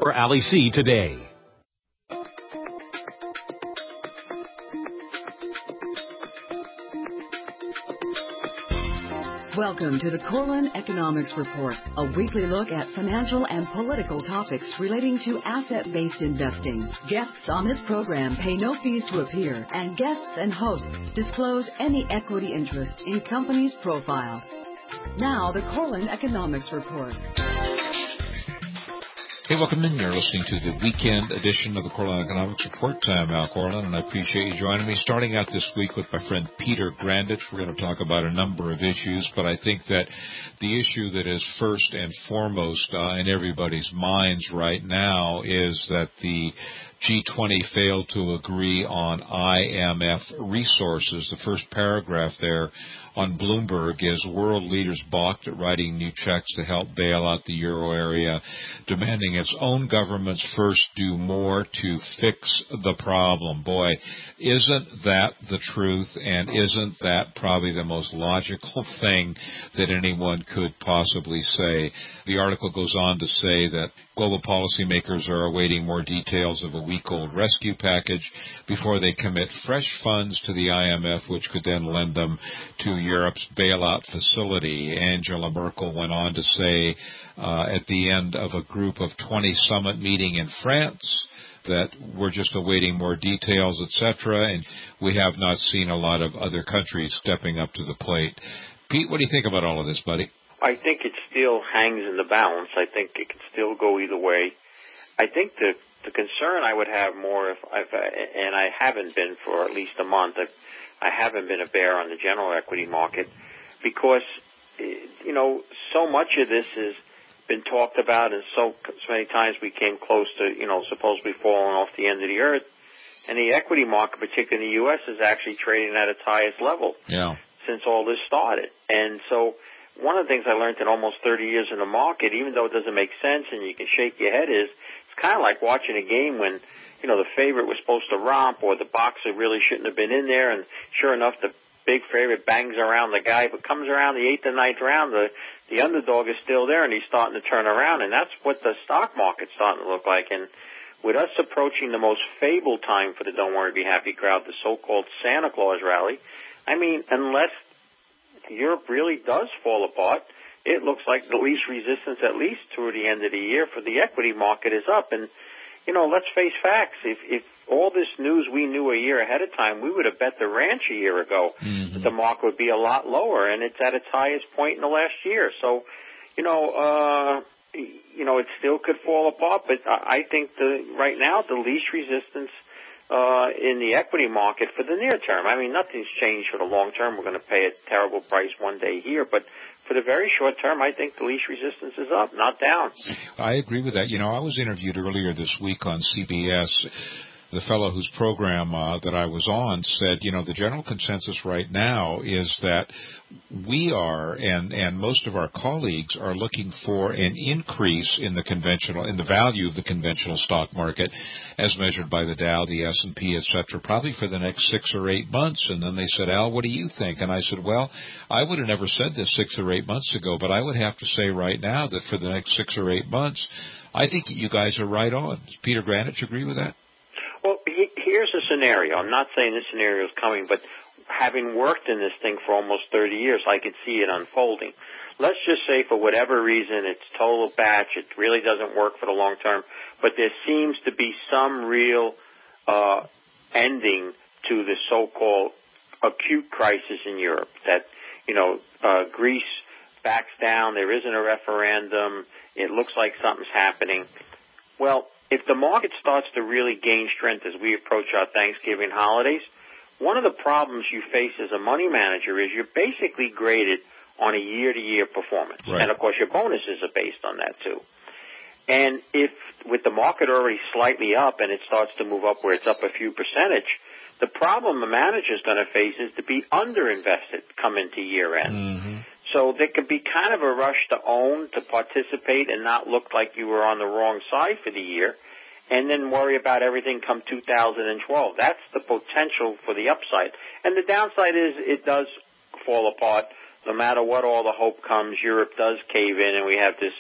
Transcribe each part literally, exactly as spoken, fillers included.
for Ali C today. Welcome to the Corlin Economics Report, a weekly look at financial and political topics relating to asset-based investing. Guests on this program pay no fees to appear, and guests and hosts disclose any equity interest in companies' profiles. Now, the Corlin Economics Report. Hey, welcome in. You're listening to the weekend edition of the Corlin Economics Report. I'm Al Corlin, and I appreciate you joining me. Starting out this week with my friend Peter Grandich, we're going to talk about a number of issues, but I think that the issue that is first and foremost uh, in everybody's minds right now is that the G twenty failed to agree on I M F resources. The first paragraph there on Bloomberg is world leaders balked at writing new checks to help bail out the euro area, demanding its own governments first do more to fix the problem. Boy, isn't that the truth, and isn't that probably the most logical thing that anyone could possibly say? The article goes on to say that global policymakers are awaiting more details of a week-old rescue package before they commit fresh funds to the I M F, which could then lend them to Europe's bailout facility. Angela Merkel went on to say uh, at the end of a group of twenty summit meeting in France that we're just awaiting more details, et cetera, and we have not seen a lot of other countries stepping up to the plate. Pete, what do you think about all of this, buddy? I think it still hangs in the balance. I think it can still go either way. I think the the concern I would have more, if I've, and I haven't been for at least a month, I've, I haven't been a bear on the general equity market because, you know, so much of this has been talked about, and so, so many times we came close to, you know, supposedly falling off the end of the earth. And the equity market, particularly in the U S, is actually trading at its highest level yeah. since all this started. And so one of the things I learned in almost thirty years in the market, even though it doesn't make sense and you can shake your head, is it's kind of like watching a game when, you know, the favorite was supposed to romp or the boxer really shouldn't have been in there, and sure enough, the big favorite bangs around the guy, but comes around the eighth and ninth round, the the underdog is still there and he's starting to turn around, and that's what the stock market's starting to look like. And with us approaching the most fabled time for the Don't Worry Be Happy crowd, the so-called Santa Claus rally, I mean, unless Europe really does fall apart, it looks like the least resistance, at least through the end of the year, for the equity market is up. And, you know, let's face facts. If, if all this news we knew a year ahead of time, we would have bet the ranch a year ago mm-hmm. that the market would be a lot lower, and it's at its highest point in the last year. So, you know, uh, you know, it still could fall apart, but I think the right now the least resistance Uh, in the equity market for the near term. I mean, nothing's changed for the long term. We're going to pay a terrible price one day here, but for the very short term, I think the least resistance is up, not down. I agree with that. You know, I was interviewed earlier this week on C B S. The fellow whose program uh, that I was on said, you know, the general consensus right now is that we are, and, and most of our colleagues are looking for an increase in the conventional, in the value of the conventional stock market as measured by the Dow, the S and P, et cetera, probably for the next six or eight months. And then they said, Al, what do you think? And I said, well, I would have never said this six or eight months ago, but I would have to say right now that for the next six or eight months, I think you guys are right on. Does Peter Grandich agree with that? Well, he, here's a scenario. I'm not saying this scenario is coming, but having worked in this thing for almost thirty years, I could see it unfolding. Let's just say for whatever reason it's total batch, it really doesn't work for the long term, but there seems to be some real uh, ending to the so-called acute crisis in Europe, that, you know, uh, Greece backs down, there isn't a referendum, it looks like something's happening. Well, if the market starts to really gain strength as we approach our Thanksgiving holidays, one of the problems you face as a money manager is you're basically graded on a year-to-year performance. Right. And, of course, your bonuses are based on that, too. And if, with the market already slightly up and it starts to move up where it's up a few percentage, the problem a manager's going to face is to be underinvested come into year-end. Mm-hmm. So there could be kind of a rush to own, to participate, and not look like you were on the wrong side for the year, and then worry about everything come two thousand twelve. That's the potential for the upside. And the downside is it does fall apart. No matter what all the hope comes, Europe does cave in, and we have this,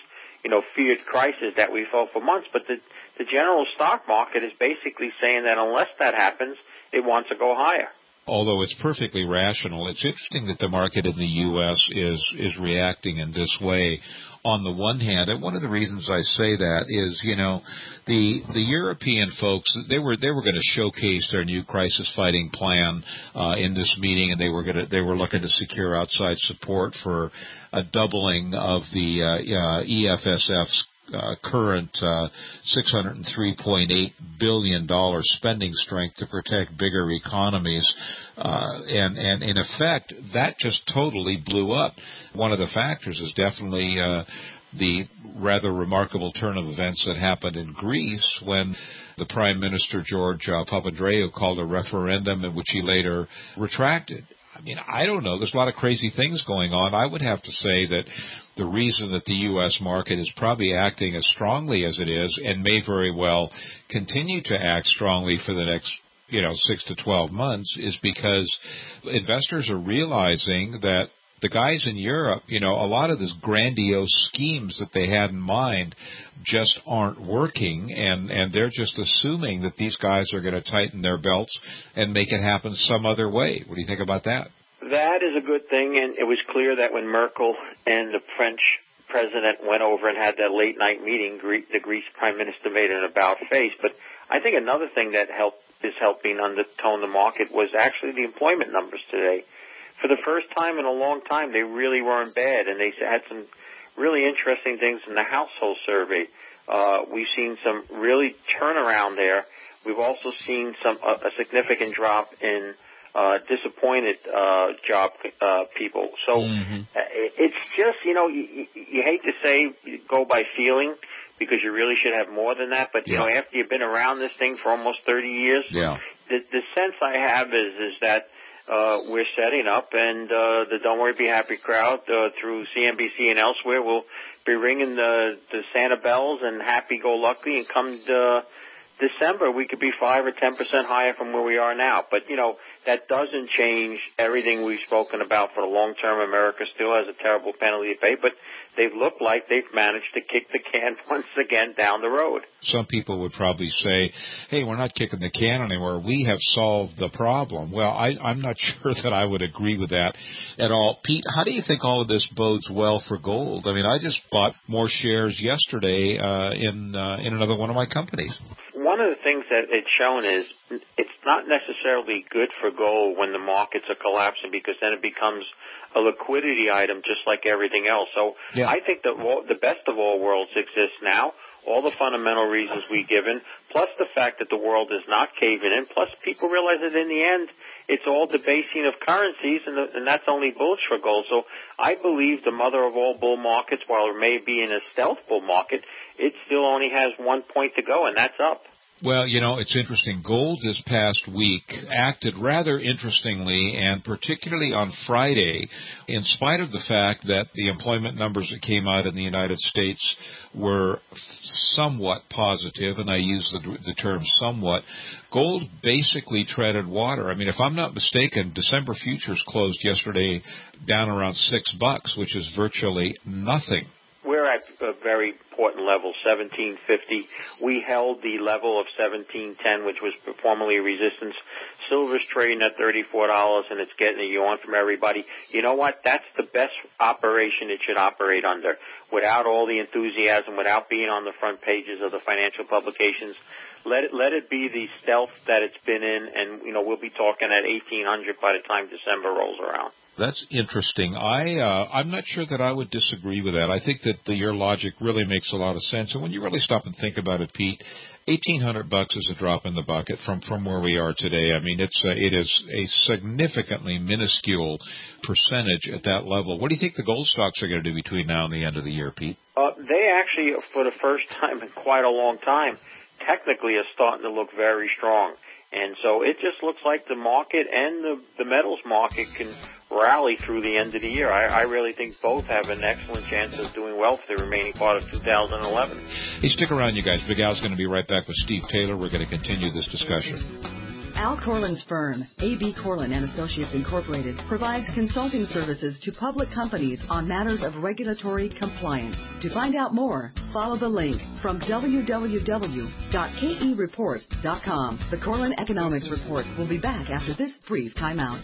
you know, feared crisis that we felt for months. But the, the general stock market is basically saying that unless that happens, it wants to go higher. Although it's perfectly rational, it's interesting that the market in the U S is is reacting in this way. On the one hand, and one of the reasons I say that is, you know, the the European folks, they were they were going to showcase their new crisis fighting plan uh, in this meeting, and they were going to they were looking to secure outside support for a doubling of the uh, uh, E F S F's Uh, current uh, six hundred three point eight billion dollars spending strength to protect bigger economies. Uh, and, and in effect, that just totally blew up. One of the factors is definitely uh, the rather remarkable turn of events that happened in Greece when the Prime Minister, George uh, Papandreou, called a referendum in which he later retracted. I mean, I don't know. There's a lot of crazy things going on. I would have to say that the reason that the U S market is probably acting as strongly as it is and may very well continue to act strongly for the next, you know, six to twelve months is because investors are realizing that the guys in Europe, you know, a lot of these grandiose schemes that they had in mind just aren't working, and, and they're just assuming that these guys are going to tighten their belts and make it happen some other way. What do you think about that? That is a good thing, and it was clear that when Merkel and the French president went over and had that late-night meeting, the Greece prime minister made an about-face. But I think another thing that helped is helping undertone the market was actually the employment numbers today. For the first time in a long time, they really weren't bad, and they had some really interesting things in the household survey. Uh, we've seen some really turnaround there. We've also seen some uh, a significant drop in uh, disappointed uh, job uh, people. So mm-hmm. it's just, you know, you, you hate to say go by feeling because you really should have more than that. But, you yeah. know, after you've been around this thing for almost thirty years, yeah. the, the sense I have is, is that Uh, we're setting up, and uh, the Don't Worry, Be Happy crowd uh, through C N B C and elsewhere will be ringing the, the Santa bells and happy-go-lucky, and come uh, December, we could be five or ten percent higher from where we are now. But, you know, that doesn't change everything we've spoken about for the long term. America still has a terrible penalty to pay, but they look like they've managed to kick the can once again down the road. Some people would probably say, hey, we're not kicking the can anymore. We have solved the problem. Well, I, I'm not sure that I would agree with that at all. Pete, how do you think all of this bodes well for gold? I mean, I just bought more shares yesterday uh, in uh, in another one of my companies. One of the things that it's shown is it's not necessarily good for gold when the markets are collapsing, because then it becomes a liquidity item just like everything else. So yeah. I think that the best of all worlds exists now. All the fundamental reasons we've given, plus the fact that the world is not caving in, plus people realize that in the end it's all debasing of currencies, and, the, and that's only bullish for gold. So I believe the mother of all bull markets, while it may be in a stealth bull market, it still only has one point to go, and that's up. Well, you know, it's interesting. Gold this past week acted rather interestingly, and particularly on Friday, in spite of the fact that the employment numbers that came out in the United States were somewhat positive, and I use the, the term somewhat, gold basically treaded water. I mean, if I'm not mistaken, December futures closed yesterday down around six bucks, which is virtually nothing. We're at a very important level, seventeen fifty. We held the level of seventeen ten, which was formerly resistance. Silver's trading at thirty-four dollars, and it's getting a yawn from everybody. You know what? That's the best operation it should operate under, without all the enthusiasm, without being on the front pages of the financial publications. Let it let it be the stealth that it's been in, and you know we'll be talking at eighteen hundred by the time December rolls around. That's interesting. I, uh, I'm not sure that I would disagree with that. I think that the, your logic really makes a lot of sense. And when you really stop and think about it, Pete, eighteen hundred bucks is a drop in the bucket from, from where we are today. I mean, it's a, it is a significantly minuscule percentage at that level. What do you think the gold stocks are going to do between now and the end of the year, Pete? Uh, they actually, for the first time in quite a long time, technically are starting to look very strong. And so it just looks like the market and the, the metals market can rally through the end of the year. I, I really think both have an excellent chance of doing well for the remaining part of two thousand eleven. Hey, stick around, you guys. Big Al's going to be right back with Steve Taylor. We're going to continue this discussion. Al Corlin's firm, A B Corlin and Associates Incorporated, provides consulting services to public companies on matters of regulatory compliance. To find out more, follow the link from w w w dot k e report dot com. The Corlin Economics Report will be back after this brief timeout.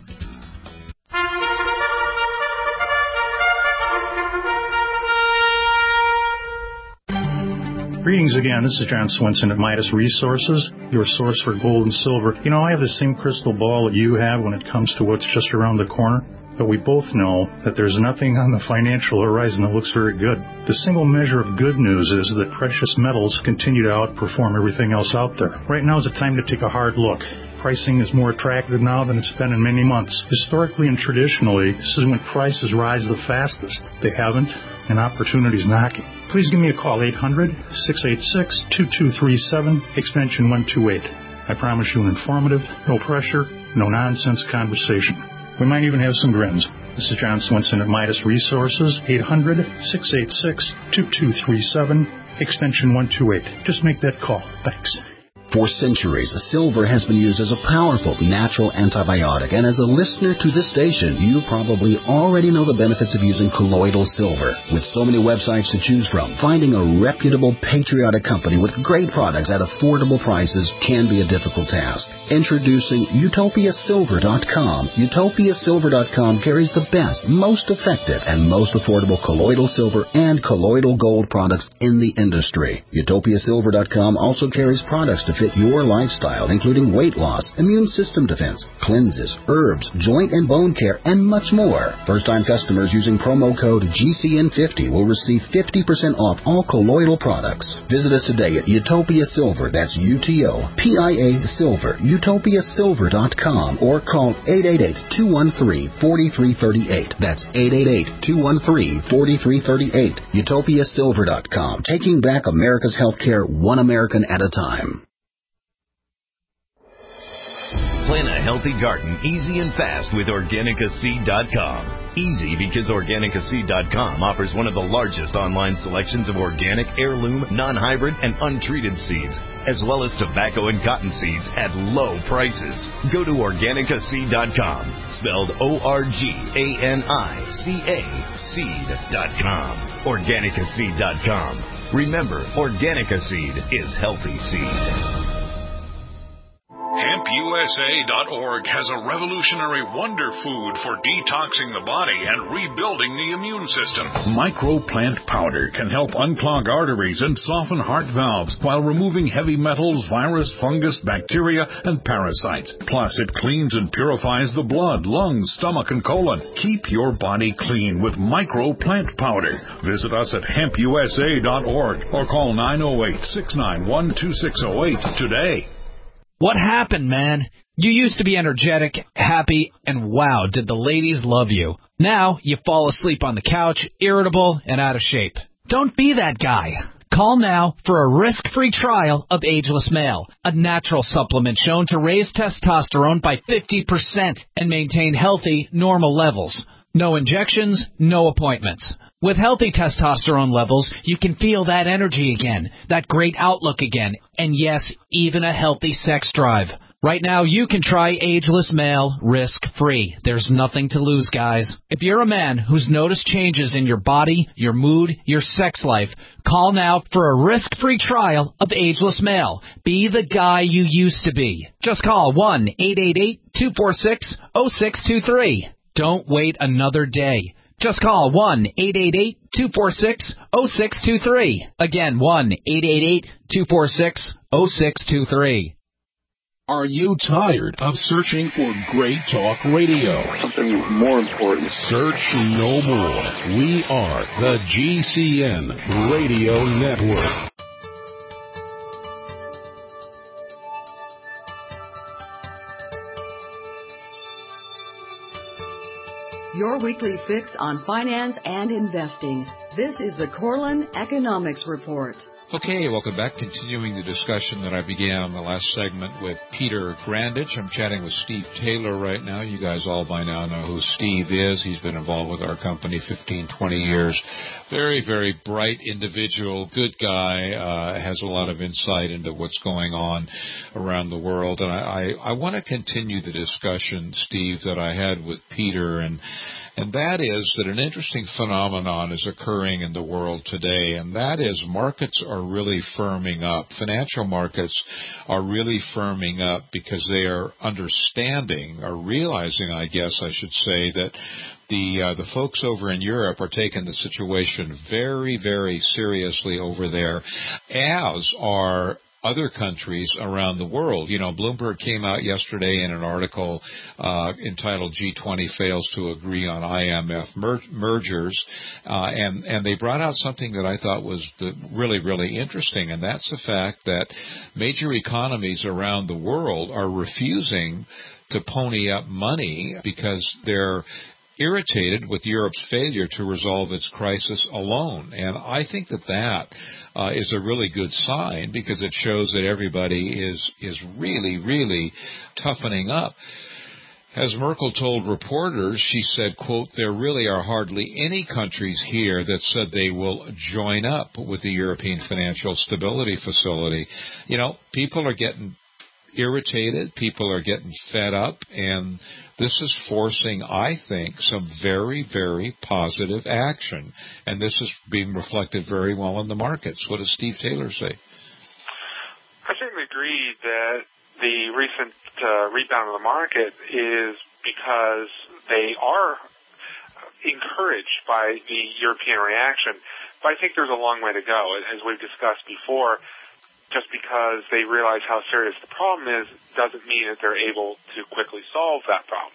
Greetings again. This is John Swenson at Midas Resources, your source for gold and silver. You know, I have the same crystal ball that you have when it comes to what's just around the corner, but we both know that there's nothing on the financial horizon that looks very good. The single measure of good news is that precious metals continue to outperform everything else out there. Right now is the time to take a hard look. Pricing is more attractive now than it's been in many months. Historically and traditionally, this is when prices rise the fastest. They haven't, and opportunity's knocking. Please give me a call, eight hundred, six eight six, two two three seven, extension one two eight. I promise you an informative, no pressure, no nonsense conversation. We might even have some grins. This is John Swenson at Midas Resources, eight hundred, six eight six, two two three seven, extension one two eight. Just make that call. Thanks. For centuries, silver has been used as a powerful natural antibiotic, and as a listener to this station, you probably already know the benefits of using colloidal silver. With so many websites to choose from, finding a reputable, patriotic company with great products at affordable prices can be a difficult task. Introducing Utopia Silver dot com. Utopia Silver dot com carries the best, most effective, and most affordable colloidal silver and colloidal gold products in the industry. Utopia Silver dot com also carries products to fit your lifestyle, including weight loss, immune system defense, cleanses, herbs, joint and bone care, and much more. First-time customers using promo code G C N fifty will receive fifty percent off all colloidal products. Visit us today at Utopia Silver, that's U T O P I A Silver, Utopia Silver dot com, or call eight eight eight, two one three, four three three eight. That's eight eight eight, two one three, four three three eight. Utopia Silver dot com, taking back America's healthcare one American at a time. Plant a healthy garden easy and fast with Organica Seed dot com. Easy because Organica Seed dot com offers one of the largest online selections of organic, heirloom, non-hybrid, and untreated seeds, as well as tobacco and cotton seeds at low prices. Go to Organica Seed dot com, spelled O R G A N I C A, seed dot com. Organica Seed dot com. Remember, Organica Seed is healthy seed. Hemp U S A dot org has a revolutionary wonder food for detoxing the body and rebuilding the immune system. Microplant powder can help unclog arteries and soften heart valves while removing heavy metals, virus, fungus, bacteria, and parasites. Plus, it cleans and purifies the blood, lungs, stomach, and colon. Keep your body clean with Microplant powder. Visit us at Hemp U S A dot org or call nine oh eight, six nine one, two six oh eight today. What happened, man? You used to be energetic, happy, and wow, did the ladies love you. Now, you fall asleep on the couch, irritable, and out of shape. Don't be that guy. Call now for a risk-free trial of Ageless Male, a natural supplement shown to raise testosterone by fifty percent and maintain healthy, normal levels. No injections, no appointments. With healthy testosterone levels, you can feel that energy again, that great outlook again, and yes, even a healthy sex drive. Right now, you can try Ageless Male risk-free. There's nothing to lose, guys. If you're a man who's noticed changes in your body, your mood, your sex life, call now for a risk-free trial of Ageless Male. Be the guy you used to be. Just call one eight eight eight, two four six, oh six two three. Don't wait another day. Just call one eight eight eight, two four six, oh six two three. Again, one eight eight eight, two four six, oh six two three. Are you tired of searching for great talk radio? Something more important. Search no more. We are the G C N Radio Network. Your weekly fix on finance and investing. This is the Corlin Economics Report. Okay, welcome back. Continuing the discussion that I began on the last segment with Peter Grandich. I'm chatting with Steve Taylor right now. You guys all by now know who Steve is. He's been involved with our company fifteen, twenty years. Very, very bright individual, good guy, uh, has a lot of insight into what's going on around the world. And I, I, I want to continue the discussion, Steve, that I had with Peter, and and that is that an interesting phenomenon is occurring in the world today, and that is markets are really firming up. Financial markets are really firming up because they are understanding, or realizing, I guess I should say, that the uh, the folks over in Europe are taking the situation very, very seriously over there, as are other countries around the world. You know, Bloomberg came out yesterday in an article uh, entitled G twenty Fails to Agree on I M F mer- Mergers, uh, and, and they brought out something that I thought was the, really, really interesting, and that's the fact that major economies around the world are refusing to pony up money because they're irritated with Europe's failure to resolve its crisis alone. And I think that that uh, is a really good sign, because it shows that everybody is is really, really toughening up. As Merkel told reporters, she said, quote, "There really are hardly any countries here that said they will join up with the European Financial Stability Facility." You know, people are getting irritated, people are getting fed up, and this is forcing, I think, some very, very positive action. And this is being reflected very well in the markets. What does Steve Taylor say? I certainly agree that the recent uh, rebound of the market is because they are encouraged by the European reaction. But I think there's a long way to go. As we've discussed before, just because they realize how serious the problem is doesn't mean that they're able to quickly solve that problem.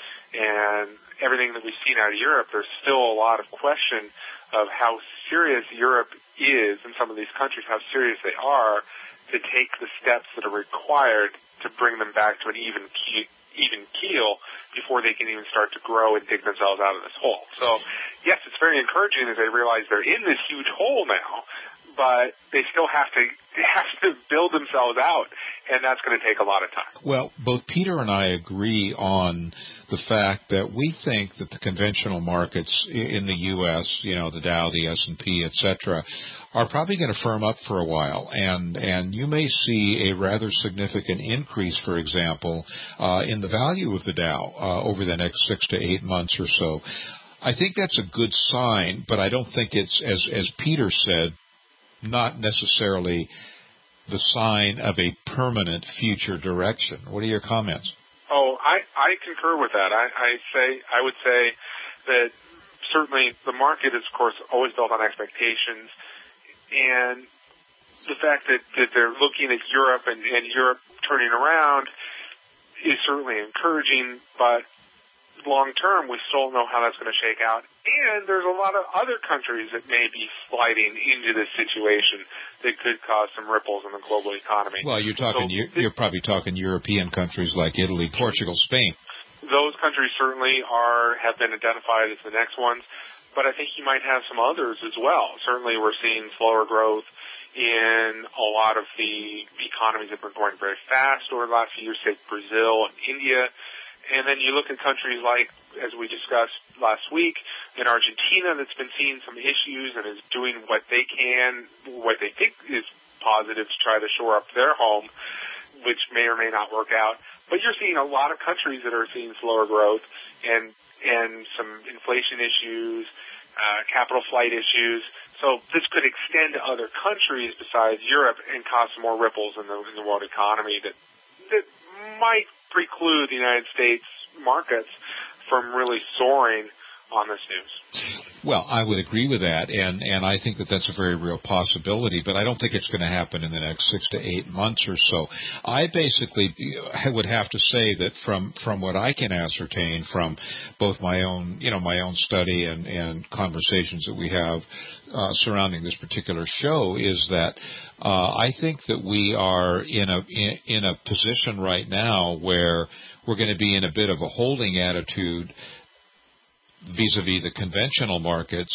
And everything that we've seen out of Europe, there's still a lot of question of how serious Europe is, in some of these countries, how serious they are to take the steps that are required to bring them back to an even key, even keel before they can even start to grow and dig themselves out of this hole. So, yes, it's very encouraging that they realize they're in this huge hole now, but they still have to they have to build themselves out, and that's going to take a lot of time. Well, both Peter and I agree on the fact that we think that the conventional markets in the U S, you know, the Dow, the S and P, et cetera, are probably going to firm up for a while, and and you may see a rather significant increase, for example, uh, in the value of the Dow uh, over the next six to eight months or so. I think that's a good sign, but I don't think it's, as as Peter said, not necessarily the sign of a permanent future direction. What are your comments? Oh, I, I concur with that. I, I say I would say that certainly the market is, of course, always built on expectations, and the fact that, that they're looking at Europe and, and Europe turning around is certainly encouraging, but long term, we still don't know how that's going to shake out. And there's a lot of other countries that may be sliding into this situation that could cause some ripples in the global economy. Well, you're talking, so, you're, you're probably talking European countries like Italy, Portugal, Spain. Those countries certainly are have been identified as the next ones, but I think you might have some others as well. Certainly, we're seeing slower growth in a lot of the economies that have been growing very fast over the last few years, say Brazil and India. And then you look at countries like, as we discussed last week, in Argentina, that's been seeing some issues and is doing what they can, what they think is positive to try to shore up their home, which may or may not work out. But you're seeing a lot of countries that are seeing slower growth and and some inflation issues, uh, capital flight issues. So this could extend to other countries besides Europe and cause some more ripples in the, in the world economy that that might preclude the United States markets from really soaring on this news. Well, I would agree with that, and, and I think that that's a very real possibility, but I don't think it's going to happen in the next six to eight months or so. I basically would have to say that from, from what I can ascertain from both my own, you know, my own study and, and conversations that we have uh, surrounding this particular show is that uh, I think that we are in a in, in a position right now where we're going to be in a bit of a holding attitude vis-a-vis the conventional markets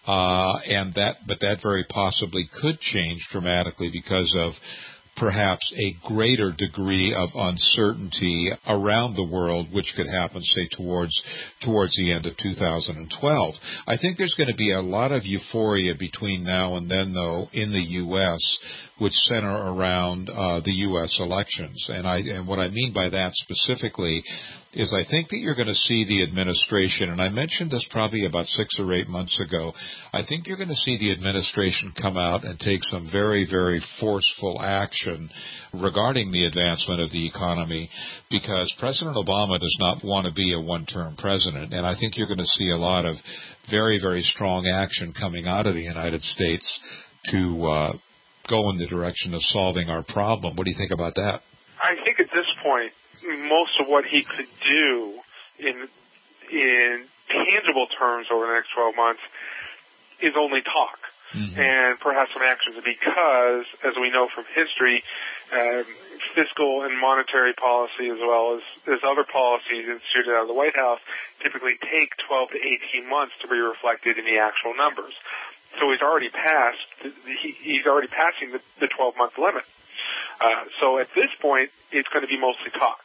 uh, and that, but that very possibly could change dramatically because of perhaps a greater degree of uncertainty around the world, which could happen, say, towards towards the end of two thousand twelve. I think there's going to be a lot of euphoria between now and then, though, in the U S, which center around uh, the U S elections. And I and what I mean by that specifically is I think that you're going to see the administration, and I mentioned this probably about six or eight months ago, I think you're going to see the administration come out and take some very, very forceful action regarding the advancement of the economy, because President Obama does not want to be a one-term president, and I think you're going to see a lot of very, very strong action coming out of the United States to uh, go in the direction of solving our problem. What do you think about that? I think at this point, most of what he could do in in tangible terms over the next twelve months is only talk, mm-hmm. and perhaps some actions, because, as we know from history, um, fiscal and monetary policy, as well as, as other policies instituted out of the White House, typically take twelve to eighteen months to be reflected in the actual numbers. So he's already passed. He, he's already passing the, the twelve-month limit. Uh, so at this point, it's going to be mostly talk.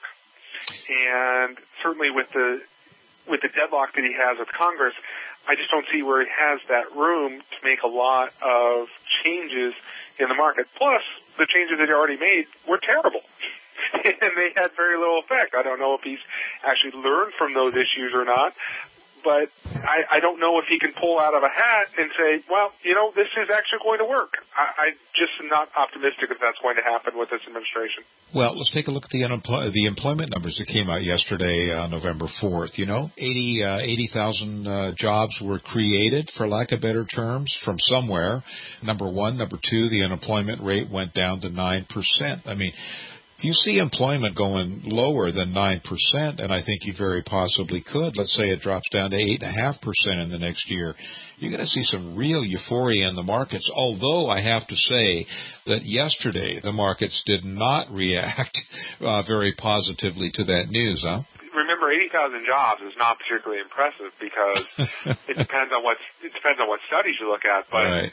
And certainly with the with the deadlock that he has with Congress, I just don't see where he has that room to make a lot of changes in the market. Plus, the changes that he already made were terrible. And they had very little effect. I don't know if he's actually learned from those issues or not. But I, I don't know if he can pull out of a hat and say, well, you know, this is actually going to work. I, I just am not optimistic that that's going to happen with this administration. Well, let's take a look at the unemploy- the employment numbers that came out yesterday, uh, November fourth. You know, eighty uh, eighty thousand uh, jobs were created, for lack of better terms, from somewhere. Number one. Number two, the unemployment rate went down to nine percent. I mean, if you see employment going lower than nine percent, and I think you very possibly could, let's say it drops down to eight point five percent in the next year, you're going to see some real euphoria in the markets, although I have to say that yesterday the markets did not react uh, very positively to that news, huh? Remember, eighty thousand jobs is not particularly impressive because it depends on what it depends on what studies you look at, but right.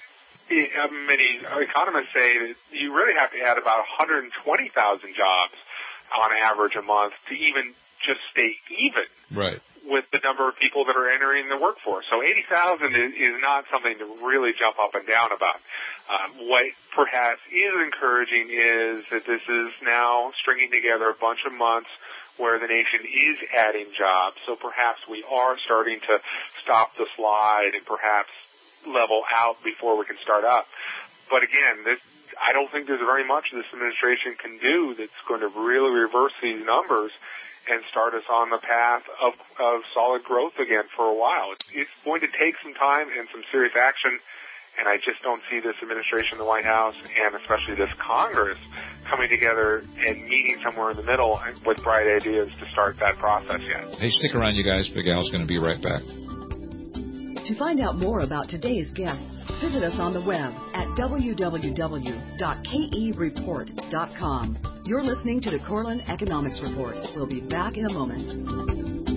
Many economists say that you really have to add about one hundred twenty thousand jobs on average a month to even just stay even right. with the number of people that are entering the workforce. So eighty thousand is, is not something to really jump up and down about. Um, what perhaps is encouraging is that this is now stringing together a bunch of months where the nation is adding jobs. So perhaps we are starting to stop the slide and perhaps level out before we can start up. But again, this, I don't think there's very much this administration can do that's going to really reverse these numbers and start us on the path of, of solid growth again for a while. It's, it's going to take some time and some serious action, and I just don't see this administration, the White House, and especially this Congress coming together and meeting somewhere in the middle with bright ideas to start that process yet. Hey, stick around, you guys. Big Al's going to be right back. To find out more about today's guests, visit us on the web at w w w dot k e report dot com. You're listening to the Corlin Economics Report. We'll be back in a moment.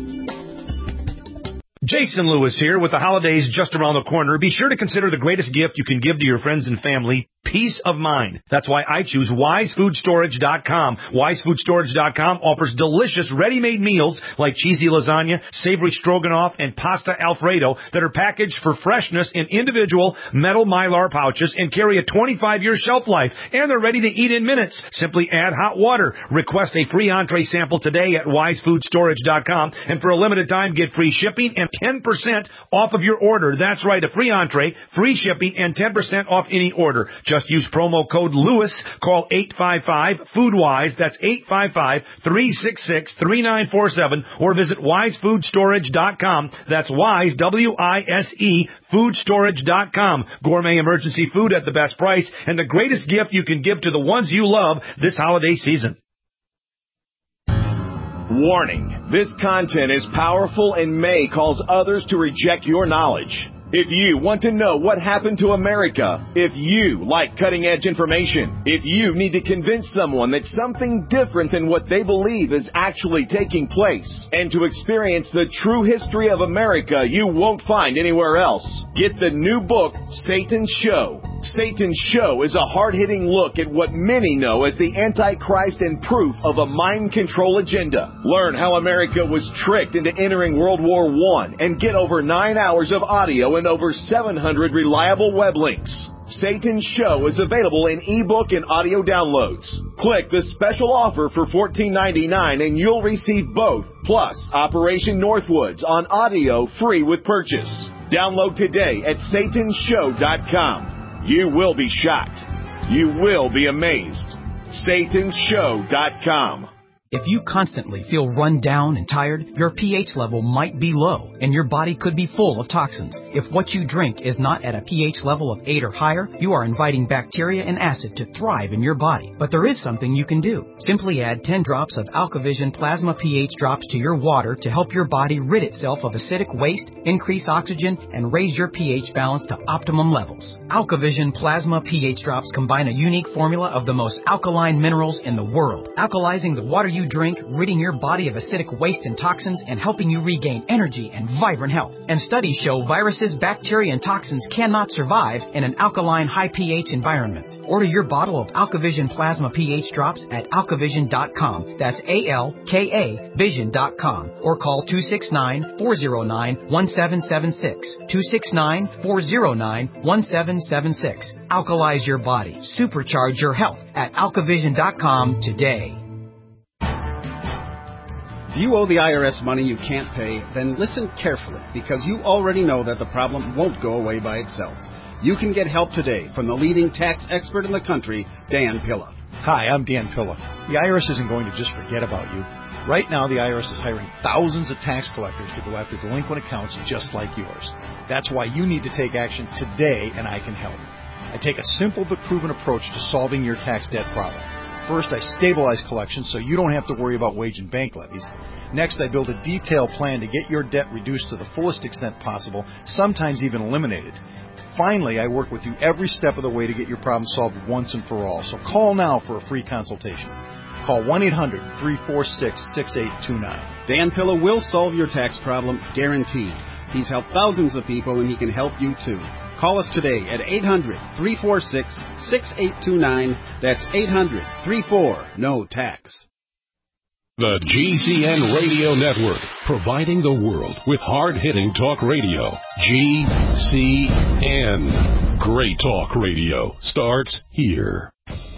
Jason Lewis here. With the holidays just around the corner, be sure to consider the greatest gift you can give to your friends and family, peace of mind. That's why I choose wise food storage dot com. wise food storage dot com offers delicious ready-made meals like cheesy lasagna, savory stroganoff, and pasta alfredo that are packaged for freshness in individual metal Mylar pouches and carry a twenty-five year shelf life. And they're ready to eat in minutes. Simply add hot water. Request a free entree sample today at wise food storage dot com. And for a limited time, get free shipping and ten percent off of your order. That's right, a free entree, free shipping, and ten percent off any order. Just use promo code Lewis. Call eight five five, food wise. That's eight five five, three six six, three nine four seven. Or visit wise food storage dot com. That's wise, W I S E, food storage dot com. Gourmet emergency food at the best price and the greatest gift you can give to the ones you love this holiday season. Warning, this content is powerful and may cause others to reject your knowledge. If you want to know what happened to America, if you like cutting-edge information, if you need to convince someone that something different than what they believe is actually taking place, and to experience the true history of America you won't find anywhere else, get the new book, Satan's Show. Satan's Show is a hard-hitting look at what many know as the Antichrist and proof of a mind control agenda. Learn how America was tricked into entering World War One and get over nine hours of audio and over seven hundred reliable web links. Satan's Show is available in ebook and audio downloads. Click the special offer for fourteen ninety-nine and you'll receive both, plus Operation Northwoods on audio free with purchase. Download today at Satans Show dot com. You will be shocked. You will be amazed. Satans Show dot com. If you constantly feel run down and tired, your pH level might be low, and your body could be full of toxins. If what you drink is not at a pH level of eight or higher, you are inviting bacteria and acid to thrive in your body. But there is something you can do. Simply add ten drops of AlkaVision Plasma pH drops to your water to help your body rid itself of acidic waste, increase oxygen, and raise your pH balance to optimum levels. AlkaVision Plasma pH drops combine a unique formula of the most alkaline minerals in the world, alkalizing the water you you drink, ridding your body of acidic waste and toxins, and helping you regain energy and vibrant health. And studies show viruses, bacteria, and toxins cannot survive in an alkaline, high pH environment. Order your bottle of AlkaVision Plasma pH drops at alkavision dot com. That's A L K A vision dot com. Or call two six nine, four zero nine, one seven seven six. two six nine, four zero nine, one seven seven six. Alkalize your body. Supercharge your health at alkavision dot com today. If you owe the I R S money you can't pay, then listen carefully, because you already know that the problem won't go away by itself. You can get help today from the leading tax expert in the country, Dan Pilla. Hi, I'm Dan Pilla. The I R S isn't going to just forget about you. Right now, the I R S is hiring thousands of tax collectors to go after delinquent accounts just like yours. That's why you need to take action today, and I can help. I take a simple but proven approach to solving your tax debt problem. First, I stabilize collections so you don't have to worry about wage and bank levies. Next, I build a detailed plan to get your debt reduced to the fullest extent possible, sometimes even eliminated. Finally, I work with you every step of the way to get your problem solved once and for all. So call now for a free consultation. Call one eight hundred, three four six, six eight two nine. Dan Pilla will solve your tax problem, guaranteed. He's helped thousands of people, and he can help you too. Call us today at eight hundred, three four six, six eight two nine. That's eight hundred, three four, no tax. The G C N Radio Network, providing the world with hard-hitting talk radio. G C N. Great talk radio starts here.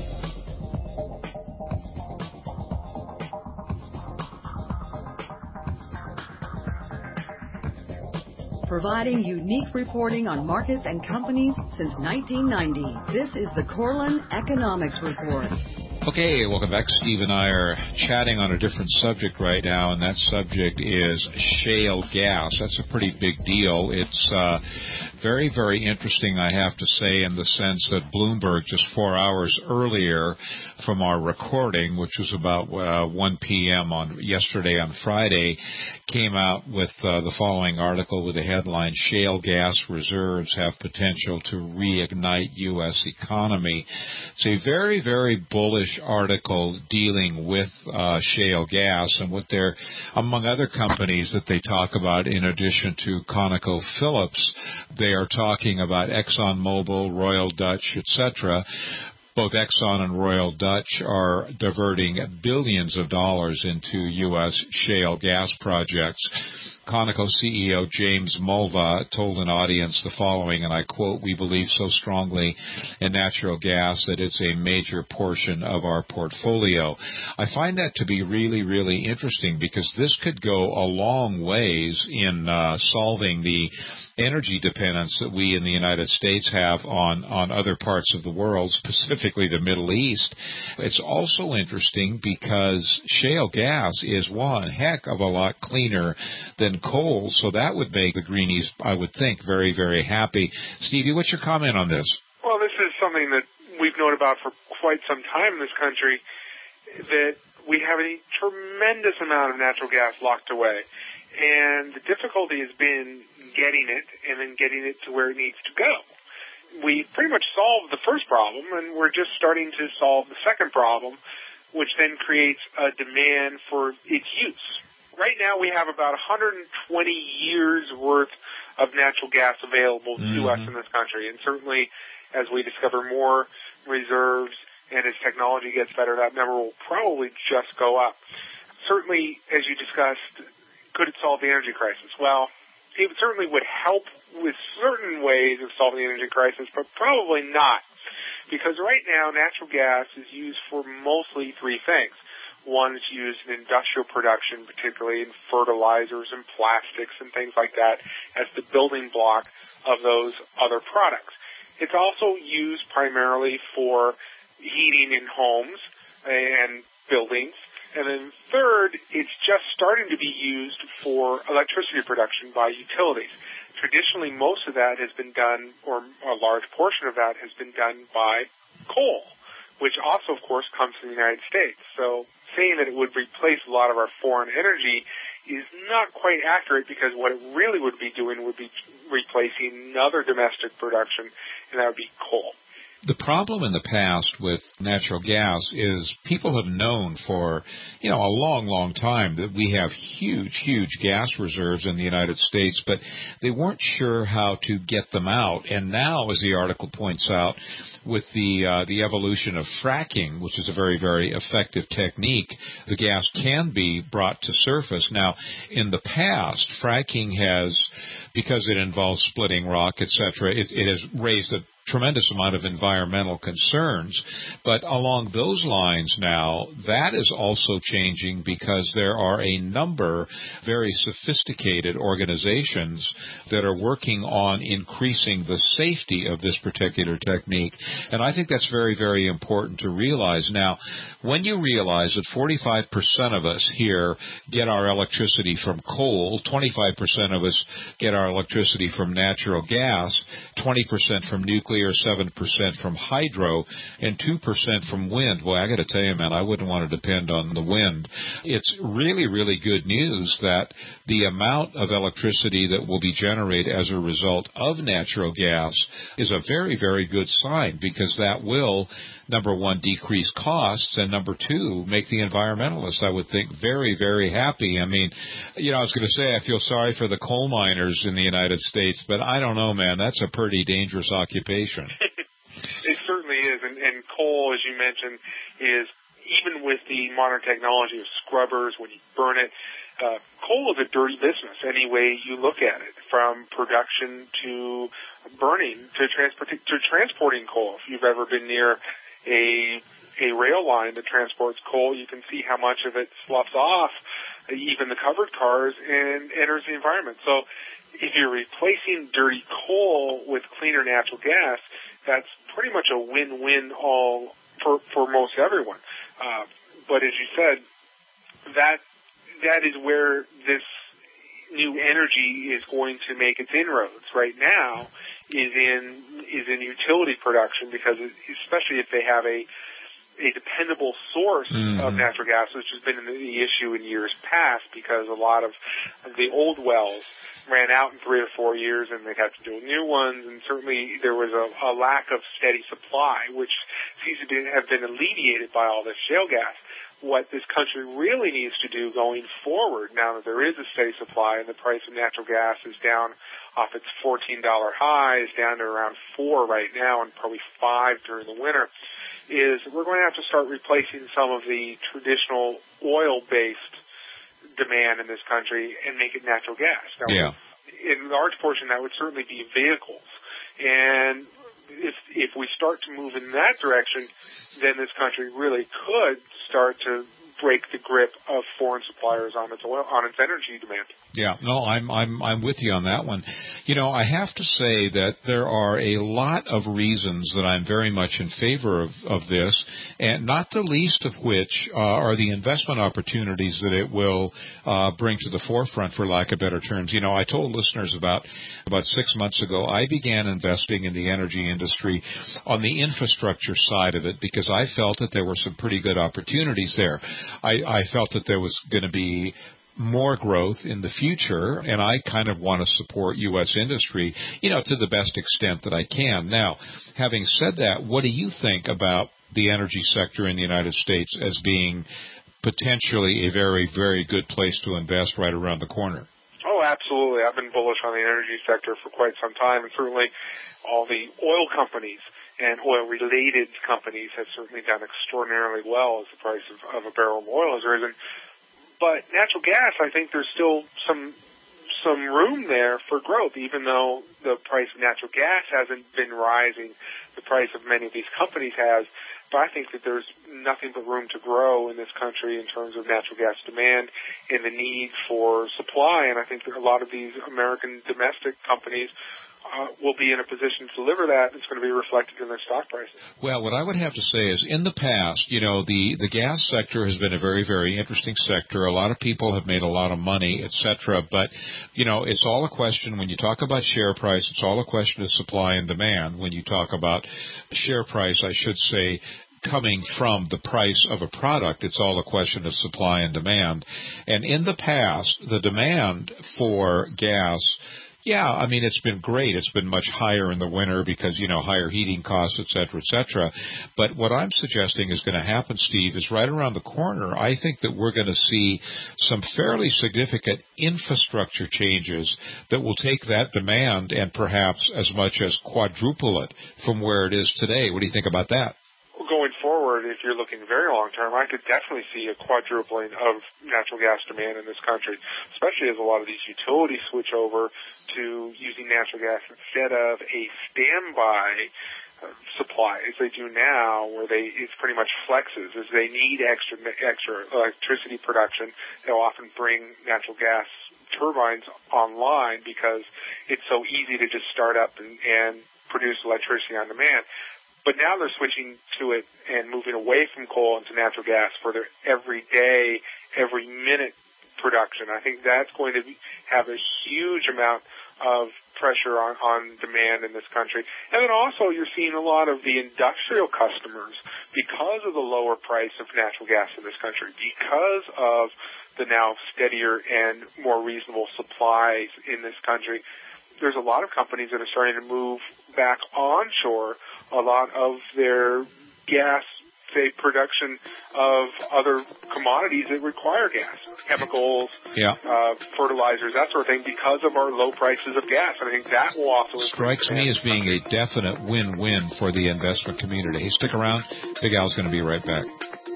Providing unique reporting on markets and companies since nineteen ninety. This is the Corlin Economics Report. Okay, welcome back. Steve and I are chatting on a different subject right now, and that subject is shale gas. That's a pretty big deal. It's uh, very, very interesting, I have to say, in the sense that Bloomberg, just four hours earlier from our recording, which was about uh, one p.m. on yesterday on Friday, came out with uh, the following article with the headline, Shale Gas Reserves Have Potential to Reignite U S Economy. It's a very, very bullish article dealing with uh, shale gas and what they're, among other companies that they talk about in addition to ConocoPhillips, they are talking about ExxonMobil, Royal Dutch, et cetera. Both Exxon and Royal Dutch are diverting billions of dollars into U S shale gas projects. Conoco C E O James Mulva told an audience the following, and I quote, "We believe so strongly in natural gas that it's a major portion of our portfolio." I find that to be really, really interesting because this could go a long ways in uh, solving the energy dependence that we in the United States have on, on other parts of the world, specifically the Middle East. It's also interesting because shale gas is one heck of a lot cleaner than coal, so that would make the greenies, I would think, very, very happy. Stevie, what's your comment on this? Well, this is something that we've known about for quite some time in this country, that we have a tremendous amount of natural gas locked away. And the difficulty has been getting it and then getting it to where it needs to go. We pretty much solved the first problem, and we're just starting to solve the second problem, which then creates a demand for its use. Right now we have about one hundred twenty years worth of natural gas available to mm-hmm. us in this country. And certainly as we discover more reserves and as technology gets better, that number will probably just go up. Certainly, as you discussed, could it solve the energy crisis? Well, it certainly would help with certain ways of solving the energy crisis, but probably not. Because right now, natural gas is used for mostly three things. One is used in industrial production, particularly in fertilizers and plastics and things like that, as the building block of those other products. It's also used primarily for heating in homes and buildings. And then third, it's just starting to be used for electricity production by utilities. Traditionally, most of that has been done, or a large portion of that has been done by coal, which also, of course, comes from the United States. So saying that it would replace a lot of our foreign energy is not quite accurate, because what it really would be doing would be replacing another domestic production, and that would be coal. The problem in the past with natural gas is people have known for, you know, a long, long time that we have huge, huge gas reserves in the United States, but they weren't sure how to get them out. And now, as the article points out, with the uh, the evolution of fracking, which is a very, very effective technique, the gas can be brought to surface. Now, in the past, fracking has, because it involves splitting rock, et cetera, it, it has raised a tremendous amount of environmental concerns. But along those lines now, that is also changing, because there are a number of very sophisticated organizations that are working on increasing the safety of this particular technique. And I think that's very, very important to realize. Now, when you realize that forty-five percent of us here get our electricity from coal, twenty-five percent of us get our electricity from natural gas, twenty percent from nuclear, seven percent from hydro, and two percent from wind. Boy, I got to tell you, man, I wouldn't want to depend on the wind. It's really, really good news that the amount of electricity that will be generated as a result of natural gas is a very, very good sign, because that will, number one, decrease costs, and number two, make the environmentalists, I would think, very, very happy. I mean, you know, I was going to say I feel sorry for the coal miners in the United States, but I don't know, man, that's a pretty dangerous occupation. It certainly is, and, and coal, as you mentioned, is, even with the modern technology of scrubbers, when you burn it, uh, coal is a dirty business any way you look at it, from production to burning to, transport, to transporting coal. If you've ever been near a a rail line that transports coal, you can see how much of it sloughs off, even the covered cars, and enters the environment. So if you're replacing dirty coal with cleaner natural gas, that's pretty much a win-win all for, for most everyone. Uh, but as you said, that that is where this new energy is going to make its inroads right now, is in is in utility production, because it, especially if they have a a dependable source mm-hmm. of natural gas, which has been the issue in years past, because a lot of the old wells ran out in three or four years, and they'd have to do new ones, and certainly there was a, a lack of steady supply, which seems to be, have been alleviated by all this shale gas. What this country really needs to do going forward, now that there is a steady supply and the price of natural gas is down off its fourteen dollars highs down to around four right now, and probably five during the winter, is we're going to have to start replacing some of the traditional oil-based demand in this country and make it natural gas. Now, yeah. in large portion, that would certainly be vehicles. And if if we start to move in that direction, then this country really could start to break the grip of foreign suppliers on its oil, on its energy demand. Yeah, no, I'm I'm I'm with you on that one. You know, I have to say that there are a lot of reasons that I'm very much in favor of, of this, and not the least of which uh, are the investment opportunities that it will uh, bring to the forefront, for lack of better terms. You know, I told listeners about about six months ago, I began investing in the energy industry on the infrastructure side of it, because I felt that there were some pretty good opportunities there. I, I felt that there was going to be more growth in the future, and I kind of want to support U S industry, you know, to the best extent that I can. Now, having said that, what do you think about the energy sector in the United States as being potentially a very, very good place to invest right around the corner? Oh, absolutely. I've been bullish on the energy sector for quite some time, and certainly all the oil companies and oil-related companies have certainly done extraordinarily well as the price of, of a barrel of oil has risen. But natural gas, I think there's still some some room there for growth, even though the price of natural gas hasn't been rising. The price of many of these companies has. But I think that there's nothing but room to grow in this country in terms of natural gas demand and the need for supply. And I think that a lot of these American domestic companies uh, will be in a position to deliver that. It's going to be reflected in their stock prices. Well, what I would have to say is, in the past, you know, the, the gas sector has been a very, very interesting sector. A lot of people have made a lot of money, et cetera. But, you know, it's all a question, when you talk about share price, it's all a question of supply and demand. When you talk about share price, I should say, coming from the price of a product, it's all a question of supply and demand. And in the past, the demand for gas, yeah, I mean, it's been great. It's been much higher in the winter because, you know, higher heating costs, et cetera, et cetera. But what I'm suggesting is going to happen, Steve, is right around the corner. I think that we're going to see some fairly significant infrastructure changes that will take that demand and perhaps as much as quadruple it from where it is today. What do you think about that? Going forward, if you're looking very long term, I could definitely see a quadrupling of natural gas demand in this country, especially as a lot of these utilities switch over to using natural gas instead of a standby uh, supply as they do now, where they it's pretty much flexes. As they need extra extra electricity production, they'll often bring natural gas turbines online because it's so easy to just start up and, and produce electricity on demand. But now they're switching to it and moving away from coal into natural gas for their everyday, every minute production. I think that's going to be, have a huge amount of pressure on, on demand in this country. And then also you're seeing a lot of the industrial customers, because of the lower price of natural gas in this country, because of the now steadier and more reasonable supplies in this country, there's a lot of companies that are starting to move back onshore a lot of their gas, say, production of other commodities that require gas, chemicals, yeah. uh, fertilizers, that sort of thing, because of our low prices of gas. And I think that will also strikes me as being a definite win-win for the investment community. Hey, stick around. Big Al's going to be right back.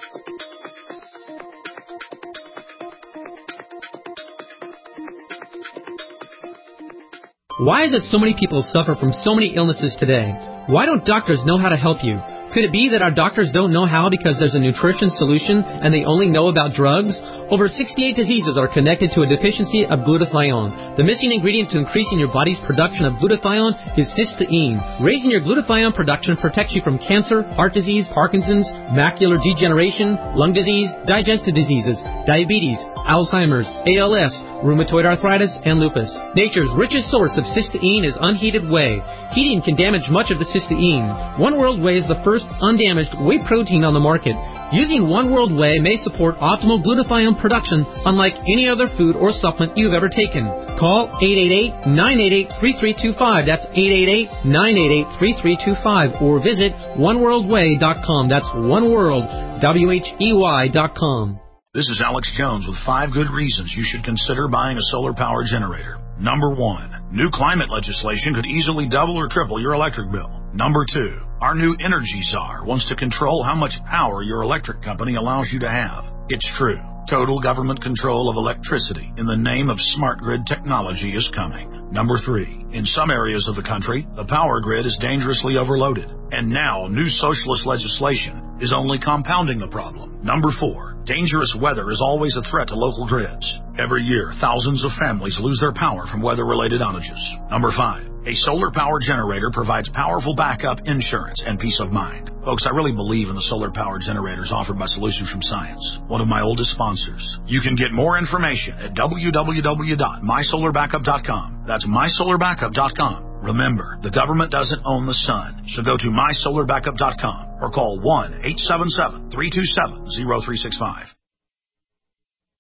Why is it so many people suffer from so many illnesses today? Why don't doctors know how to help you? Could it be that our doctors don't know how because there's a nutrition solution and they only know about drugs? Over sixty-eight diseases are connected to a deficiency of glutathione. The missing ingredient to increasing your body's production of glutathione is cysteine. Raising your glutathione production protects you from cancer, heart disease, Parkinson's, macular degeneration, lung disease, digestive diseases, diabetes, Alzheimer's, A L S, rheumatoid arthritis, and lupus. Nature's richest source of cysteine is unheated whey. Heating can damage much of the cysteine. One World Whey is the first undamaged whey protein on the market. Using One World Whey may support optimal glutathione production unlike any other food or supplement you've ever taken. Call eight eight eight, nine eight eight, three three two five. That's eight eight eight, nine eight eight, three three two five. Or visit one world way dot com. That's oneworld, W H E Y dot com. This is Alex Jones with five good reasons you should consider buying a solar power generator. Number one, new climate legislation could easily double or triple your electric bill. Number two, our new Energy Czar wants to control how much power your electric company allows you to have. It's true. Total government control of electricity in the name of smart grid technology is coming. Number three, in some areas of the country, the power grid is dangerously overloaded. And now new socialist legislation is only compounding the problem. Number four, dangerous weather is always a threat to local grids. Every year, thousands of families lose their power from weather-related outages. Number five, a solar power generator provides powerful backup, insurance, and peace of mind. Folks, I really believe in the solar power generators offered by Solutions from Science, one of my oldest sponsors. You can get more information at w w w dot my solar backup dot com. That's my solar backup dot com. Remember, the government doesn't own the sun, so go to my solar backup dot com or call one eight seven seven, three two seven, zero three six five.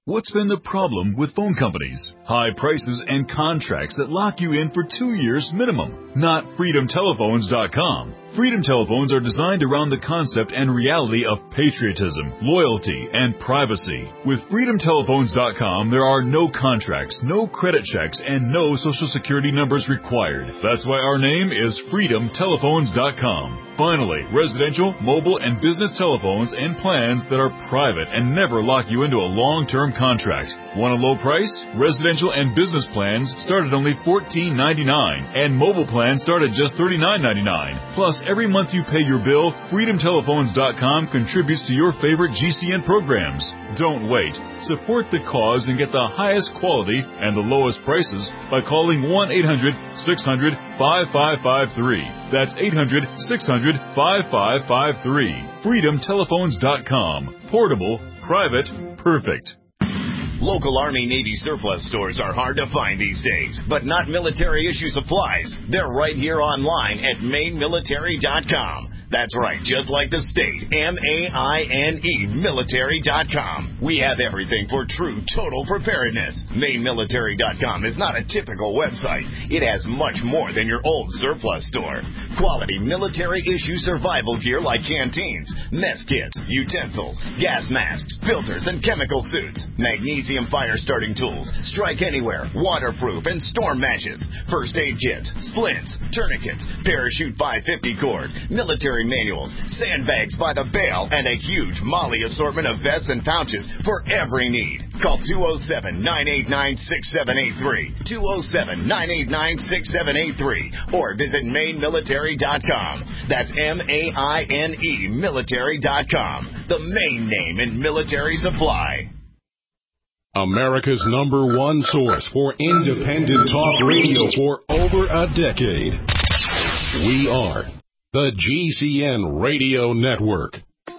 What's been the problem with phone companies? High prices and contracts that lock you in for two years minimum. Not freedom telephones dot com. Freedom Telephones are designed around the concept and reality of patriotism, loyalty, and privacy. With freedom telephones dot com, there are no contracts, no credit checks, and no social security numbers required. That's why our name is freedom telephones dot com. Finally, residential, mobile, and business telephones and plans that are private and never lock you into a long-term contract. Want a low price? Residential and business plans start at only fourteen ninety-nine, and mobile plans start at just thirty-nine ninety-nine. Plus, every month you pay your bill, freedom telephones dot com contributes to your favorite G C N programs. Don't wait. Support the cause and get the highest quality and the lowest prices by calling one eight hundred six hundred five five five three. That's eight hundred six hundred five five five three. freedom telephones dot com. Portable, private, perfect. Local Army Navy surplus stores are hard to find these days, but not military issue supplies. They're right here online at maine military dot com. That's right, just like the state, M A I N E, military dot com. We have everything for true total preparedness. maine military dot com is not a typical website. It has much more than your old surplus store. Quality military-issue survival gear like canteens, mess kits, utensils, gas masks, filters, and chemical suits. Magnesium fire-starting tools, strike anywhere, waterproof, and storm matches. First aid kits, splints, tourniquets, parachute five fifty cord, military manuals, sandbags by the bale, and a huge Molly assortment of vests and pouches for every need. Call two oh seven, nine eight nine, six seven eight three, two oh seven, nine eight nine, six seven eight three, or visit maine military dot com. That's M A I N E, military dot com, the main name in military supply. America's number one source for independent talk radio for over a decade. We are the G C N Radio Network.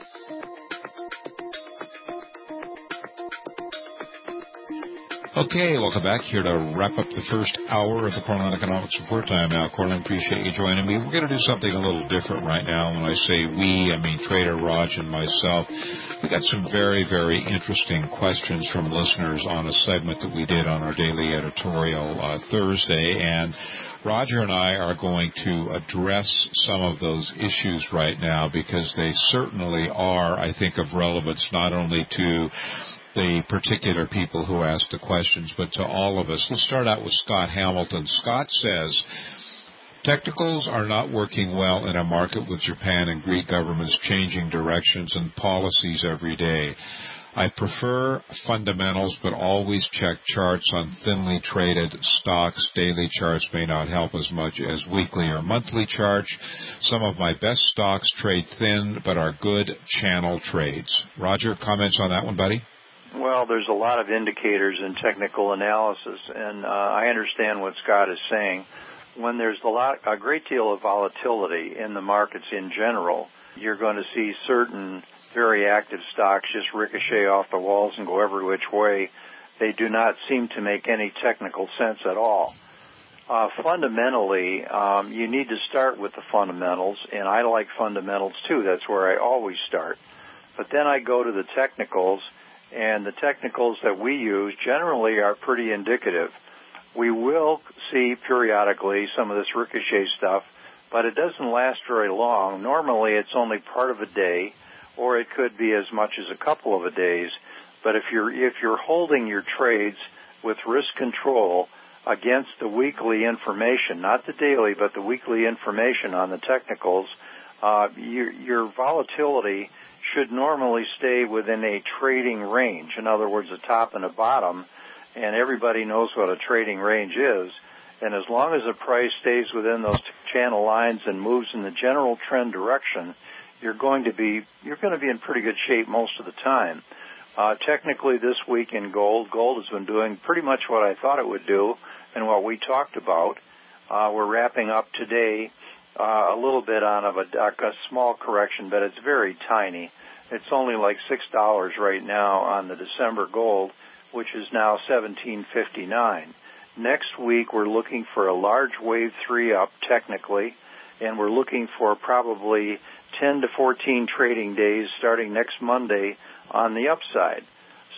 Okay, welcome back here to wrap up the first hour of the Cortland Economics Report Time. Now, Cortland, appreciate you joining me. We're going to do something a little different right now. When I say we, I mean Trader Raj and myself. We got some very, very interesting questions from listeners on a segment that we did on our daily editorial uh, Thursday, and Roger and I are going to address some of those issues right now because they certainly are, I think, of relevance not only to the particular people who asked the questions, but to all of us. Let's start out with Scott Hamilton. Scott says, technicals are not working well in a market with Japan and Greek governments changing directions and policies every day. I prefer fundamentals, but always check charts on thinly traded stocks. Daily charts may not help as much as weekly or monthly charts. Some of my best stocks trade thin, but are good channel trades. Roger, comments on that one, buddy? Well, there's a lot of indicators in technical analysis, and uh, I understand what Scott is saying. When there's a lot, a great deal of volatility in the markets in general, you're going to see certain very active stocks just ricochet off the walls and go every which way. They do not seem to make any technical sense at all. Uh, fundamentally, um, you need to start with the fundamentals, and I like fundamentals too. That's where I always start. But then I go to the technicals, and the technicals that we use generally are pretty indicative. We will see periodically some of this ricochet stuff, but it doesn't last very long. Normally it's only part of a day, or it could be as much as a couple of a days. But if you're if you're holding your trades with risk control against the weekly information, not the daily, but the weekly information on the technicals, uh, your, your volatility should normally stay within a trading range. In other words, a top and a bottom, and everybody knows what a trading range is. And as long as the price stays within those channel lines and moves in the general trend direction, you're going to be you're going to be in pretty good shape most of the time. Uh, technically, this week in gold, gold has been doing pretty much what I thought it would do and what we talked about. Uh, we're wrapping up today uh, a little bit on of a, a small correction, but it's very tiny. It's only like six dollars right now on the December gold, which is now seventeen fifty-nine. Next week, we're looking for a large wave three up technically, and we're looking for probably ten to fourteen trading days starting next Monday on the upside.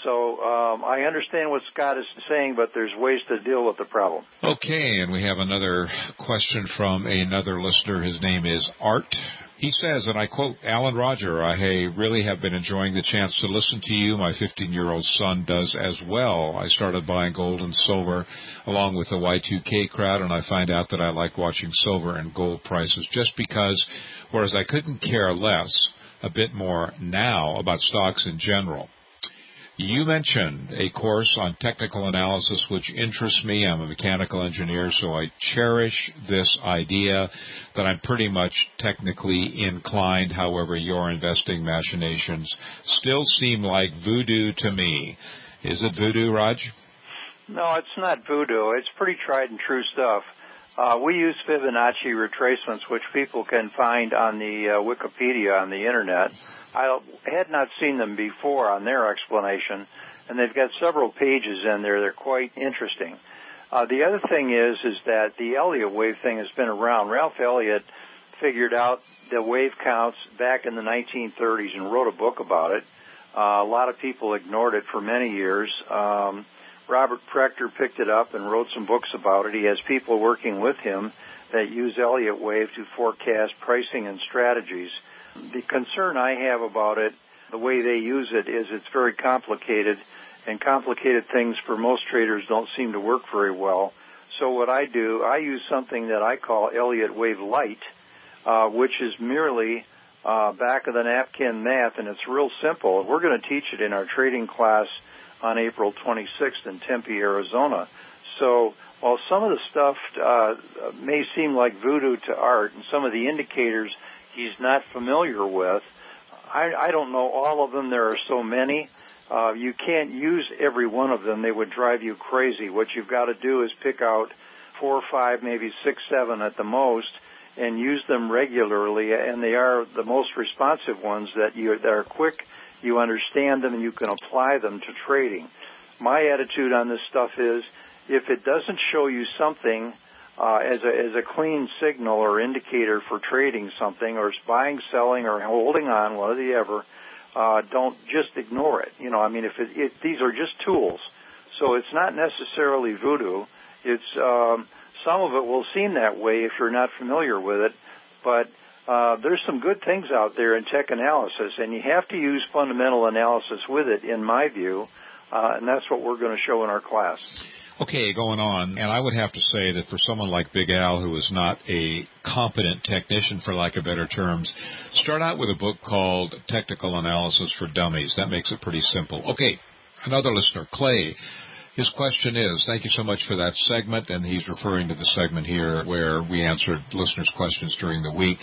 So um, I understand what Scott is saying, but there's ways to deal with the problem. Okay, and we have another question from another listener. His name is Art. He says, and I quote, Alan Roger, I really have been enjoying the chance to listen to you. My fifteen-year-old son does as well. I started buying gold and silver along with the Y two K crowd, and I find out that I like watching silver and gold prices just because, whereas I couldn't care less a bit more now about stocks in general. You mentioned a course on technical analysis, which interests me. I'm a mechanical engineer, so I cherish this idea that I'm pretty much technically inclined. However, your investing machinations still seem like voodoo to me. Is it voodoo, Raj? No, it's not voodoo. It's pretty tried and true stuff. Uh, we use Fibonacci retracements, which people can find on the uh, Wikipedia on the Internet. I had not seen them before on their explanation, and they've got several pages in there. They're quite interesting. Uh, the other thing is, is that the Elliott wave thing has been around. Ralph Elliott figured out the wave counts back in the nineteen thirties and wrote a book about it. Uh, a lot of people ignored it for many years. Um, Robert Prechter picked it up and wrote some books about it. He has people working with him that use Elliott wave to forecast pricing and strategies. The concern I have about it, the way they use it, is it's very complicated, and complicated things for most traders don't seem to work very well. So what I do, I use something that I call Elliott Wave Light, uh, which is merely uh, back of the napkin math, and it's real simple. We're going to teach it in our trading class on April twenty-sixth in Tempe, Arizona. So while some of the stuff uh, may seem like voodoo to Art, and some of the indicators he's not familiar with, I, I don't know all of them. There are so many. Uh, you can't use every one of them. They would drive you crazy. What you've got to do is pick out four or five, maybe six, seven at the most, and use them regularly. And they are the most responsive ones that you that are quick. You understand them, and you can apply them to trading. My attitude on this stuff is, if it doesn't show you something Uh, as a as a clean signal or indicator for trading something, or buying, selling, or holding on, one or the ever, uh, don't just ignore it. You know, I mean, if it, it, these are just tools, so it's not necessarily voodoo. It's um, some of it will seem that way if you're not familiar with it, but uh, there's some good things out there in tech analysis, and you have to use fundamental analysis with it, in my view, uh, and that's what we're going to show in our class. Okay, going on, and I would have to say that for someone like Big Al, who is not a competent technician, for lack of better terms, start out with a book called Technical Analysis for Dummies. That makes it pretty simple. Okay, another listener, Clay. His question is, thank you so much for that segment, and he's referring to the segment here where we answered listeners' questions during the week.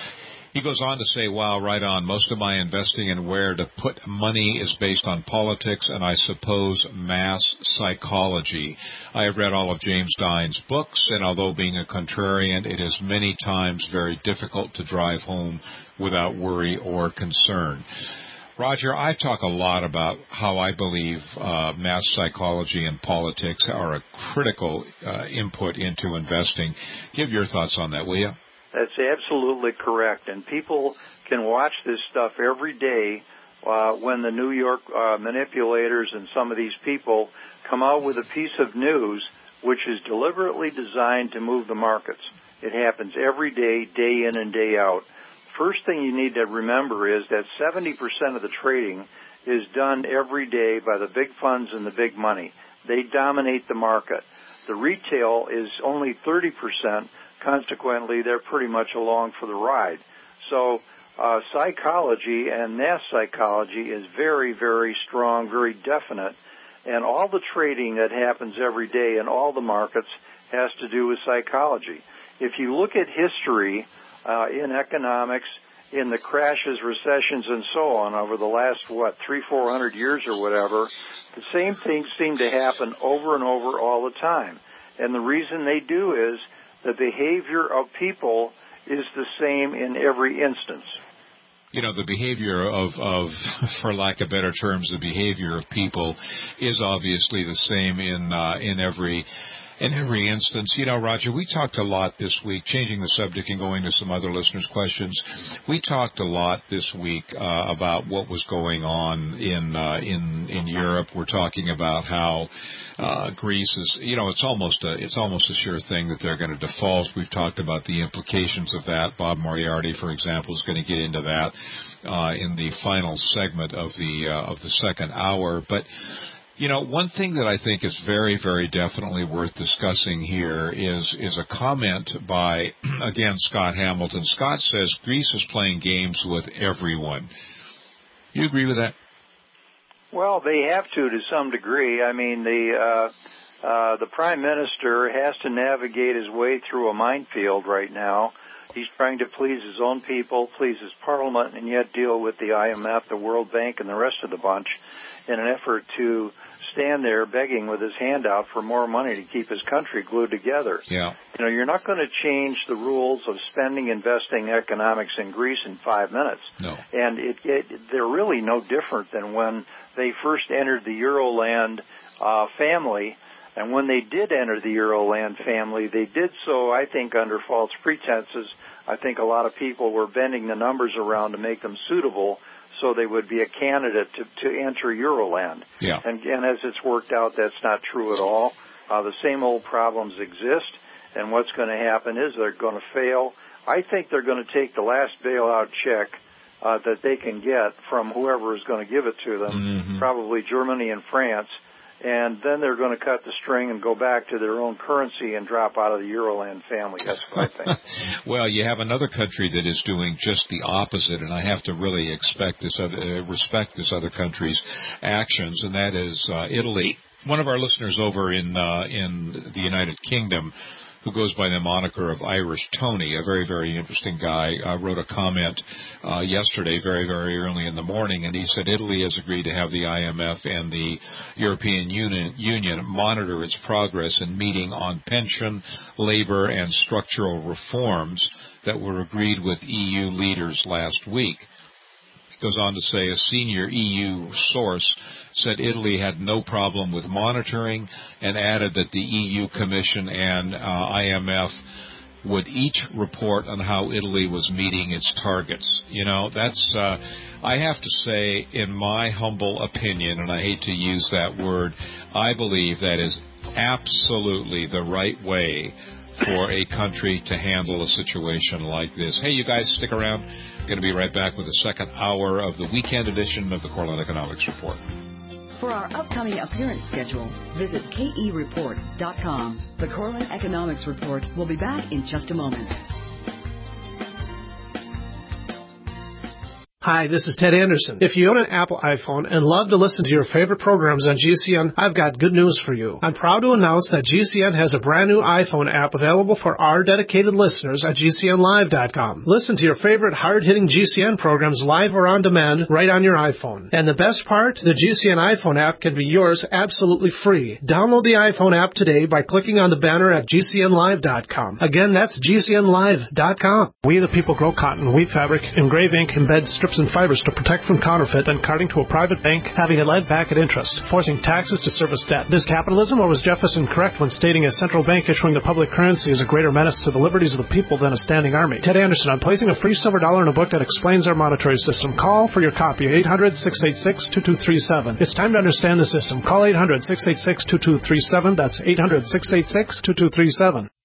He goes on to say, wow, right on. Most of my investing in where to put money is based on politics and I suppose mass psychology. I have read all of James Dine's books, and although being a contrarian, it is many times very difficult to drive home without worry or concern. Roger, I talk a lot about how I believe uh, mass psychology and politics are a critical uh, input into investing. Give your thoughts on that, will you? That's absolutely correct, and people can watch this stuff every day uh, when the New York uh, manipulators and some of these people come out with a piece of news which is deliberately designed to move the markets. It happens every day, day in and day out. First thing you need to remember is that seventy percent of the trading is done every day by the big funds and the big money. They dominate the market. The retail is only thirty percent. Consequently, they're pretty much along for the ride. So uh, psychology and mass psychology is very, very strong, very definite, and all the trading that happens every day in all the markets has to do with psychology. If you look at history uh, in economics, in the crashes, recessions, and so on over the last, what, three, four hundred years or whatever, the same things seem to happen over and over all the time. And the reason they do is the behavior of people is the same in every instance. You know, the behavior of, of, for lack of better terms, the behavior of people is obviously the same in uh, in every in every instance. You know, Roger, we talked a lot this week, changing the subject and going to some other listeners' questions. We talked a lot this week uh, about what was going on in uh, in in Europe. We're talking about how uh, Greece is, you know, it's almost a it's almost a sure thing that they're going to default. We've talked about the implications of that. Bob Moriarty, for example, is going to get into that uh, in the final segment of the uh, of the second hour, but. You know, one thing that I think is very, very definitely worth discussing here is is a comment by, again, Scott Hamilton. Scott says Greece is playing games with everyone. You agree with that? Well, they have to to some degree. I mean, the uh, uh, the Prime Minister has to navigate his way through a minefield right now. He's trying to please his own people, please his Parliament, and yet deal with the I M F, the World Bank, and the rest of the bunch in an effort to stand there begging with his hand out for more money to keep his country glued together. Yeah. You know, you're not going to change the rules of spending, investing, economics in Greece in five minutes. No. And it, it, they're really no different than when they first entered the Euroland uh, family. And when they did enter the Euroland family, they did so, I think, under false pretenses. I think a lot of people were bending the numbers around to make them suitable so they would be a candidate to, to enter Euroland. Yeah. And, and as it's worked out, that's not true at all. Uh, the same old problems exist, and what's going to happen is they're going to fail. I think they're going to take the last bailout check uh, that they can get from whoever is going to give it to them, mm-hmm. probably Germany and France, and then they're going to cut the string and go back to their own currency and drop out of the Euroland family. That's what I think. Well, you have another country that is doing just the opposite, and I have to really expect this other, uh, respect this other country's actions, and that is uh, Italy. One of our listeners over in uh, in the United Kingdom, who goes by the moniker of Irish Tony, a very, very interesting guy, uh, wrote a comment uh, yesterday, very, very early in the morning, and he said Italy has agreed to have the I M F and the European Union, Union monitor its progress in meeting on pension, labor, and structural reforms that were agreed with E U leaders last week. He goes on to say a senior E U source said Italy had no problem with monitoring and added that the E U Commission and uh, I M F would each report on how Italy was meeting its targets. You know, that's, uh, I have to say, in my humble opinion, and I hate to use that word, I believe that is absolutely the right way for a country to handle a situation like this. Hey, you guys, stick around. I'm going to be right back with the second hour of the weekend edition of the Cortland Economics Report. For our upcoming appearance schedule, visit K E report dot com. The Cortland Economics Report will be back in just a moment. Hi, this is Ted Anderson. If you own an Apple iPhone and love to listen to your favorite programs on G C N, I've got good news for you. I'm proud to announce that G C N has a brand new iPhone app available for our dedicated listeners at G C N live dot com. Listen to your favorite hard-hitting G C N programs live or on demand right on your iPhone. And the best part, the G C N iPhone app can be yours absolutely free. Download the iPhone app today by clicking on the banner at G C N live dot com. Again, that's G C N live dot com. We the people grow cotton, weave fabric, engrave ink, embed strips and fibers to protect from counterfeit, then carting to a private bank, having it led back at interest, forcing taxes to service debt. This capitalism, or was Jefferson correct when stating a central bank issuing the public currency is a greater menace to the liberties of the people than a standing army? Ted Anderson, I'm placing a free silver dollar in a book that explains our monetary system. Call for your copy, eight hundred, six eight six, two two three seven. It's time to understand the system. Call eight hundred, six eight six, two two three seven. That's eight hundred, six eight six, two two three seven.